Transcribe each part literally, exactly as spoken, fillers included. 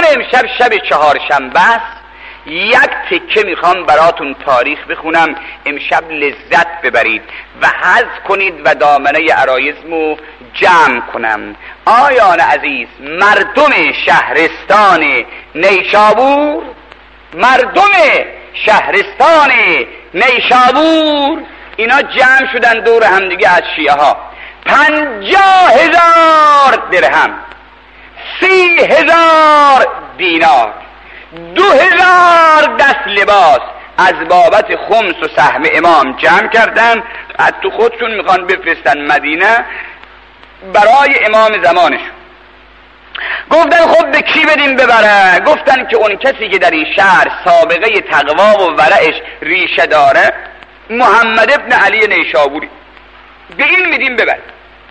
امشب شب چهارشنبه است. یک تکه میخوام براتون تاریخ بخونم، امشب لذت ببرید و حظ کنید و دامنه عرایزمو جمع کنم. آیان عزیز، مردم شهرستان نیشابور، مردم شهرستان نیشابور اینا جمع شدن دور هم دیگه از شیعه ها. پنجاه هزار درهم، سی هزار دینار، دو هزار دست لباس از بابت خمس و سهم امام جمع کردن. از تو خودشون میخوان بفرستن مدینه برای امام زمانشون. گفتن خب به کی بدیم ببره؟ گفتن که اون کسی که در این شهر سابقه تقوا و ورعش ریشه داره، محمد ابن علی نیشابوری، به این میدیم ببره.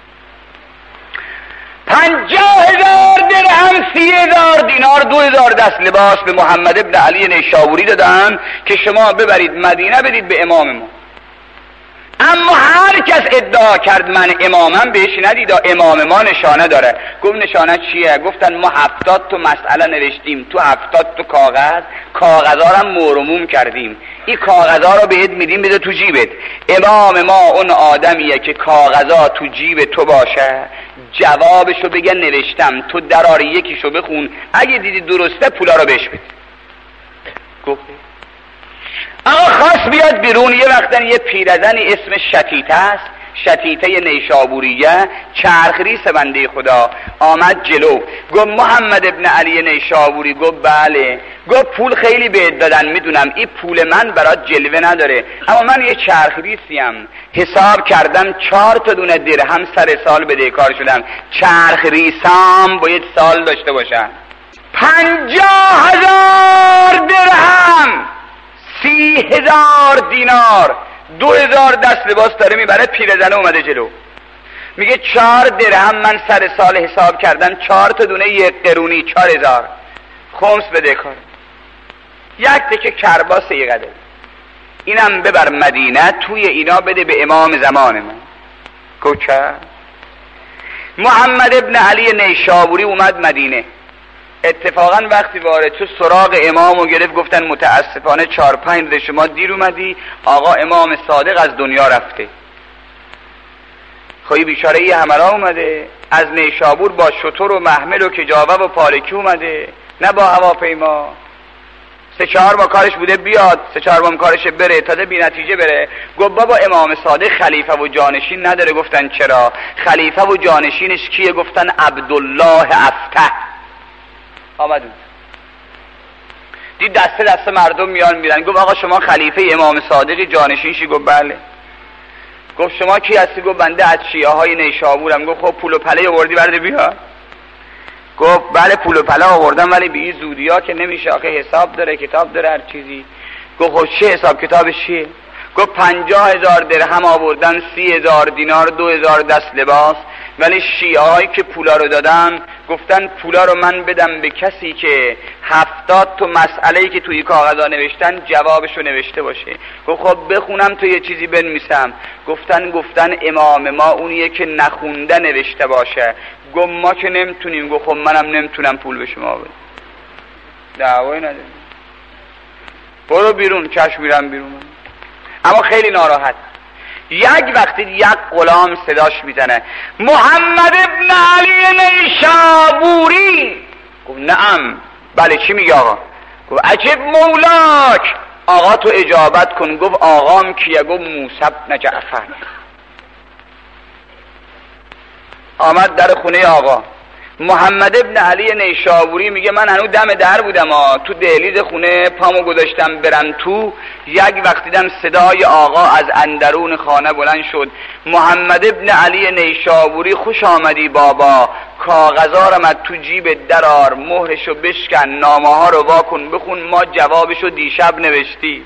پنجاه هزار درهم، سی هزار دینار، دو هزار دست لباس به محمد ابن علی نیشابوری دادن که شما ببرید مدینه بدید به امام ما. اما هر کس ادعا کرد من امامم بهش ندید، امام ما نشانه داره. گفت نشانه چیه؟ گفتن ما هفتاد تو مسئله نوشتیم تو هفتاد تو کاغذ، کاغذا رو هم مورموم کردیم، این کاغذا رو بهت میدیم بده تو جیبت. امام ما اون آدمیه که کاغذا تو جیب تو باشه، جوابشو بگه نوشتم، تو درار یکیشو بخون، اگه دیدی درسته پولا رو بهش بده. گفت آقا خواست بیاد بیرون. یه وقتن یه پیرزنی اسم شتیته است، شتیته نیشابوریه، چرخریس بنده خدا، آمد جلو. گفت محمد ابن علی نیشابوری. گفت بله. گفت پول خیلی بهت دادن میدونم، این پول من برات جلوه نداره، اما من یه چرخریسیم، حساب کردم چهار تا دونه درهم سر سال بدهکار شدم، چرخریسام باید سال داشته باشم. پنجاه هزار درهم، سی هزار دینار، دو هزار دست لباس داره میبره. پیرزنه اومده جلو میگه چهار درهم من سر سال حساب کردم، چهار تا دونه یک قرونی، چهار هزار خمس بده کار. یک تکه کرباس یه قدر، اینم ببر مدینه، توی اینا بده به امام زمان من. کوچه محمد ابن علی نیشابوری اومد مدینه. اتفاقا وقتی وارد تو سراغ امامو گرفت، گفتن متاسفانه چهار پنج روز شما دیر اومدی، آقا امام صادق از دنیا رفته. خواهی بیچاره یه همراه اومده از نیشابور با شتر و محمل و کجاوه و پارکی اومده، نه با هواپیما. سه چهار با کارش بوده بیاد، سه چهار با کارش بره، تا ده بی نتیجه بره. گفت بابا امام صادق خلیفه و جانشین نداره. گفتن چرا؟ خلیفه و جانشینش کیه؟ گفتن عبدالله افتح. آمد دید دسته دسته مردم میان میرن. گفت آقا شما خلیفه امام صادقی جانشینشی؟ گفت بله. گفت شما کی هستی؟ گفت بنده از شیعه های نیشابورم. گفت خب پول و پله آوردی برده بیا؟ گفت بله پول و پله آوردم، ولی به این زودی ها که نمیشه، آخه حساب داره کتاب داره هر چیزی. گفت خب چه حساب کتابش چیه؟ گفت پنجاه هزار درهم آوردن، سی هزار دینار، دو هزار دست لباس، ولی شیعه هایی که پولا رو دادن گفتن پولا رو من بدم به کسی که هفتاد تو مسئله‌ای که توی کاغذها نوشتن جوابشو نوشته باشه. گفت خب بخونم تو یه چیزی بنویسم. گفتن گفتن امام ما اونیه که نخونده نوشته باشه. گفت ما که نمیتونیم. گفت خب منم نمیتونم پول به شما بدم، دعوایی نداریم، برو بیرون. چشم میرم بیرون. اما خیلی ناراحت. یک وقتی یک غلام صداش میزنه محمد ابن علی نیشابوری. گفت نعم. بله چی میگه آقا؟ گفت عجب مولاک. آقا تو اجابت کن. گفت آقام کیه؟ گفت موسی بن جعفر. آمد در خونه آقا. محمد ابن علی نیشابوری میگه من هنوز دم در بودم ها، تو دهلیز خونه پامو گذاشتم برم تو، یک وقت دیدم صدای آقا از اندرون خانه بلند شد. محمد ابن علی نیشابوری خوش آمدی بابا، کاغذا رو مد تو جیب درار، مهرشو بشکن، نامه ها رو واکن بخون، ما جوابشو دیشب نوشتی.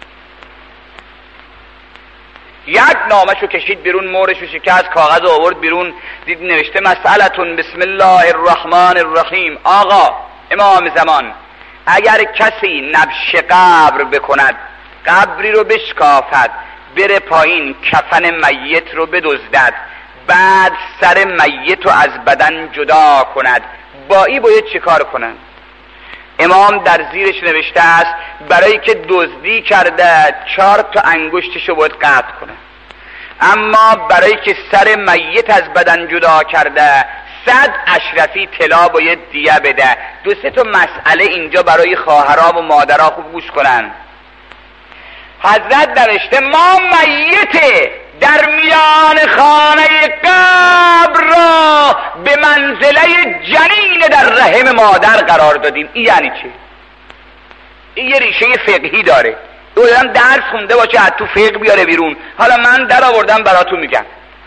یک نامشو کشید بیرون، مهرشو شکست، کاغذ آورد بیرون، دید نوشته مسئلتون بسم الله الرحمن الرحیم. آقا امام زمان اگر کسی نبش قبر بکند، قبری رو بشکافد، بره پایین کفن میت رو بدزدد، بعد سر میت رو از بدن جدا کند، با ای باید چه کار کنن؟ امام در زیرش نوشته است برای که دزدی کرده چهار تا انگشتشو باید قطع کنه، اما برای که سر میت از بدن جدا کرده صد اشرفی طلا باید دیه بده. دو سه تا مسئله اینجا برای خواهرها و مادرها خوب گوش کنن. حضرت نوشته ما میت در میان خانه قبر را به منزله جنین در رحم مادر قرار دادیم. این یعنی چه؟ این یه ریشه فقهی داره، او دارم درس خونده باشه از تو فقه بیاره بیرون. حالا من در آوردم براتون میگم.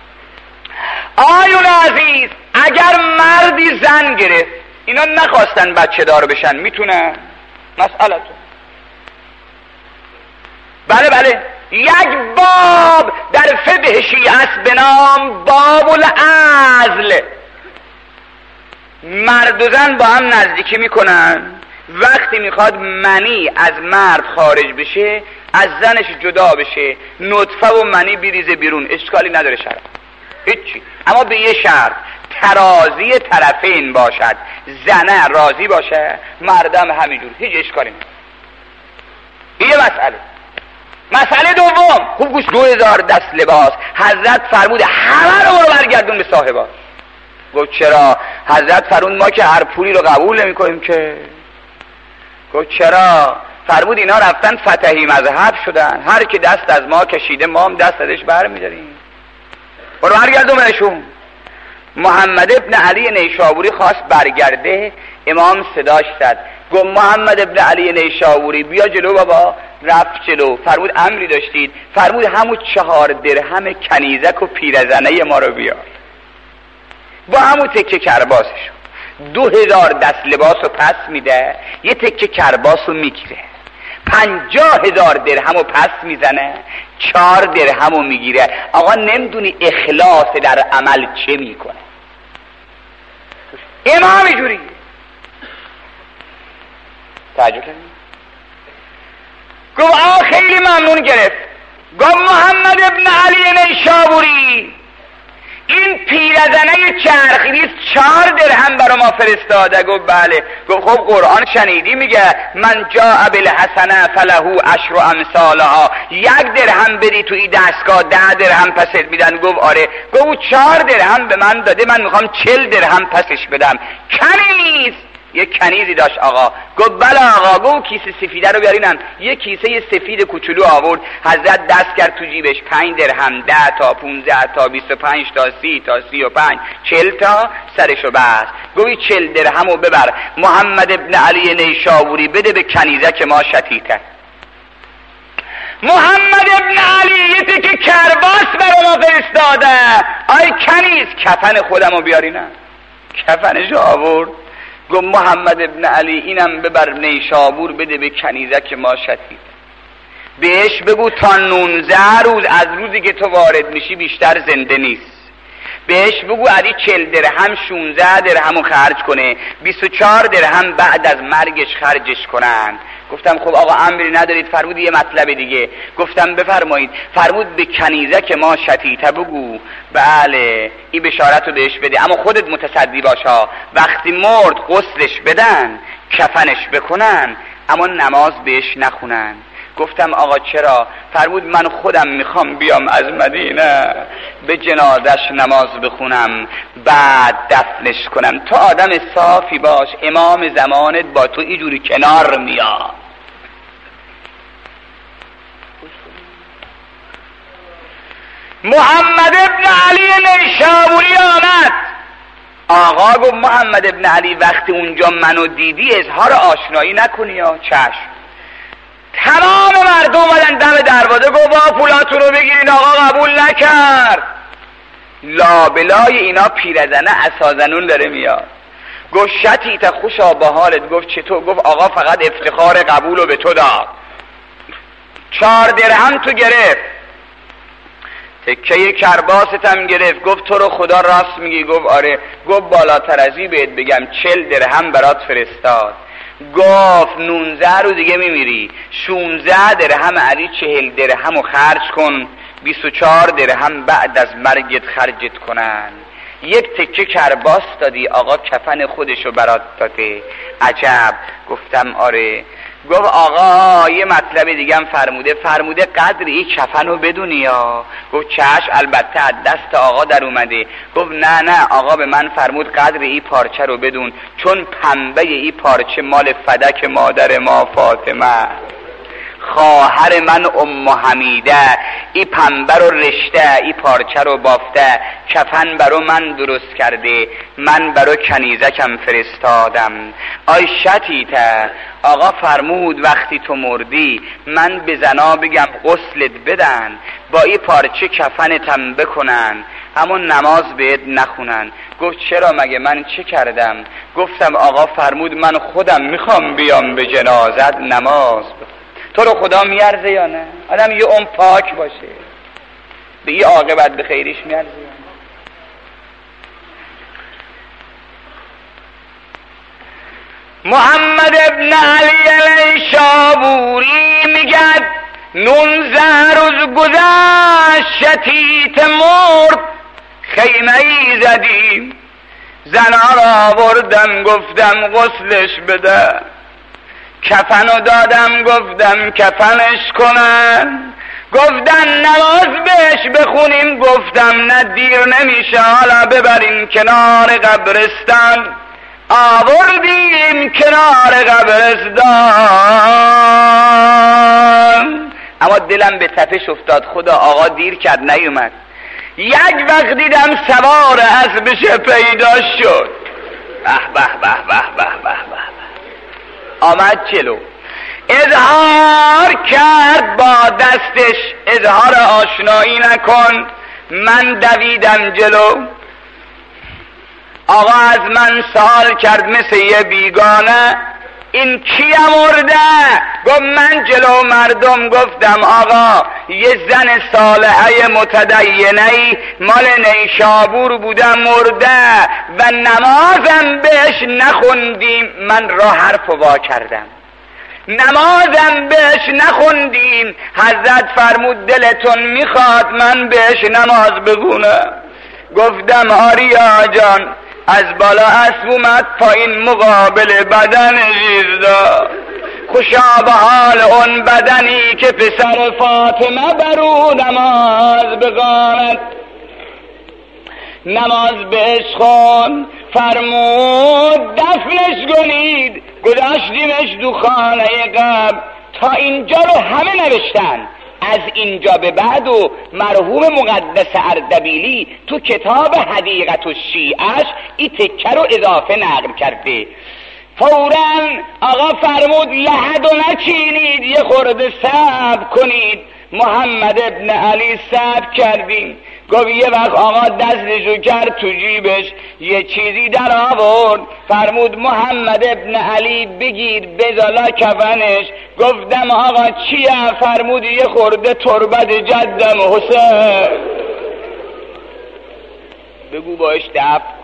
آیون عزیز، اگر مردی زن گرفت، اینا نخواستن بچه دار بشن، میتونن؟ مسئله تو بله بله یک باب در فقه شیعه است به نام باب العزل. مرد و زن با هم نزدیکی میکنن، وقتی میخواد منی از مرد خارج بشه از زنش جدا بشه، نطفه و منی بریزه بیرون، اشکالی نداره شرع، هیچی، اما به یه شرط، ترازی طرفین باشد، زنه راضی باشه مردم همینجور، هیچ اشکالی نداره. این مسئله. مسئله دوم، خوب گوش، دو هزار دست لباس. حضرت فرمود همه رو برو برگردون به صاحباش. گفت چرا؟ حضرت فرمود ما که هر پولی رو قبول نمی کنیم که. گفت چرا؟ فرمود اینا رفتن فتحی مذهب شدن، هر که دست از ما کشیده ما هم دست ازش بر میداریم، برو برگردون بهشون. محمد ابن علی نیشابوری خواست برگرده، امام صداش زد، گفت محمد ابن علی نیشابوری بیا جلو بابا. رفت جلو. فرمود امری داشتید؟ فرمود همون چهار درهم کنیزک و پیرزنه ما رو بیار. با همون تکه کرباسشو دو هزار دست لباس رو پس میده، یه تکه کرباس رو میگیره، پنجاه هزار درهم رو پس میزنه، چهار درهم رو میگیره. آقا نمیدونی اخلاص در عمل چه میکنه؟ امام جوری تعجب کردی؟ گفت آقا خیلی ممنون گرفت. گفت محمد ابن علی نیشابوری این پیرزنه چرخی چهار درهم برا ما فرستاده. گفت بله. گفت خب قرآن شنیدی میگه من جاء بالحسنه فله عشر امثالها، یک درهم بدی تو این دستگاه ده درهم پست میدن. گفت آره. گفت چهار درهم به من داده، من میخوام چل درهم پسش بدم. کنیز، یک کنیزی داشت آقا. گفت بله آقا. گفت کیسه سفیده رو بیارینم. یک کیسه سفید کوچولو آورد. حضرت دست کرد تو جیبش، پنج درهم، ده تا، پونزده تا، بیست و پنج تا، سی تا، سی و پنج، چل تا، سرشو بست. گفت چل درهمو ببر محمد ابن علی نیشابوری بده به کنیزه که ما شتیته. محمد ابن علی یه تکه کرباس برای ما فرستاده. آی کنیز کفن خودمو بیارینم. کفنشو آورد. گفت محمد ابن علی اینم ببر نیشابور بده به کنیزه که ما شتید. بهش بگو تا نونزده روز از روزی که تو وارد میشی بیشتر زنده نیست. بهش بگو علی چل درهم شونزده درهمو خرج کنه، بیست و چهار درهم بعد از مرگش خرجش کنن. گفتم خب آقا امری ندارید؟ فرمود یه مطلب دیگه. گفتم بفرمایید. فرمود به کنیزه که ما شتیته بگو بله این بشارت رو بهش بده، اما خودت متصدی باشا. وقتی مرد غسلش بدن، کفنش بکنن، اما نماز بهش نخونن. گفتم آقا چرا؟ فرمود من خودم میخوام بیام از مدینه به جنازش نماز بخونم بعد دفنش کنم. تو آدم صافی باش، امام زمانت با تو اینجوری کنار میاد. محمد ابن علی نیشابوری آمد. آقا گفت محمد ابن علی وقتی اونجا منو دیدی اظهار آشنایی نکنی یا چشم. تمام مردم اومدن دم دروازه. گفت با پولاتون رو بگیرین. آقا قبول نکرد. لابلای اینا پیرزنه اسازنون داره میاد. گفت شتیت خوشا با حالت. گفت چطور؟ گفت آقا فقط افتخار قبول رو به تو داد. چهار درهم تو گرفت، تکه کرباست هم گرفت. گفت تو رو خدا راست میگی؟ گفت آره. گفت بالاتر از این بهت بگم چل درهم برات فرستاد. گفت نونزده رو دیگه میمیری، شونزده درهم علی چهل درهم رو خرج کن، بیست و چهار درهم بعد از مرگت خرجت کنن. یک تکه کرباس دادی آقا کفن خودشو برات داده. عجب. گفتم آره. گفت آقا یه مطلب دیگه هم فرموده، فرموده قدر این کفن رو بدونی یا؟ گفت چشم البته از دست آقا در اومده. گفت نه نه آقا به من فرمود قدر این پارچه رو بدون، چون پنبه این پارچه مال فدک مادر ما فاطمه، خواهر من ام حمیده، ای پنبه رو رشته، ای پارچه رو بافته، کفن برو من درست کرده، من برو کنیزکم فرستادم. آی شتیته، آقا فرمود وقتی تو مردی من به زنا بگم غسلت بدن، با ای پارچه کفنتم بکنن، اما نماز بهت نخونن. گفت چرا مگه من چه کردم؟ گفتم آقا فرمود من خودم میخوام بیام به جنازت نماز بخونم. تو رو خدا میارزه یا نه؟ آدم یه عمر پاک باشه به این عاقبت به خیریش میارزه یا نه؟ محمد ابن علی نیشابوری میگد نونزده روز گذشت شتیت مرد، خیمه ای زدیم زنا را آوردم گفتم غسلش بده، کفنو دادم گفتم کفنش کنن، گفتن نماز بهش بخونیم، گفتم نه دیر نمیشه حالا ببریم کنار قبرستان. آوردیم کنار قبرستان، اما دلم به تپش افتاد، خدا آقا دیر کرد نیومد. یک وقت دیدم سوار اسبش پیدا شد، به به به به به به به، آمد جلو، اظهار کرد با دستش، اظهار آشنایی نکن. من دویدم جلو، آقا از من سوال کرد مثل یه بیگانه این کیه مرده؟ گفت من جلو مردم گفتم آقا یه زن صالحه متدینه مال نیشابور بودم مرده و نمازم بهش نخوندیم. من را حرف وا کردم، نمازم بهش نخوندیم. حضرت فرمود دلتون میخواد من بهش نماز بخونم؟ گفتم آریا جان، از بالا اسب اومد پایین مقابل بدن ریزدا، خوشا به حال اون بدنی که پسر فاطمه برو نماز بخواند. نماز بهش خون، فرمود دفنش کنید، گذاشتیمش دو خانه قبر. تا اینجا رو همه نوشتن، از اینجا به بعد و مرحوم مقدس اردبیلی تو کتاب حدیقت الشیعش این تکه رو اضافه نقل کرده. فوراً آقا فرمود لحد و نچینید، یه خورده صبر کنید. محمد ابن علی صبر کردیم. گفت یه وقت آقا دستشو کرد تو جیبش یه چیزی در آورد، فرمود محمد ابن علی بگیر بزالا کفنش. گفتم آقا چیه؟ فرمود یه خورده تربت جدم حسین، بگو باش دفع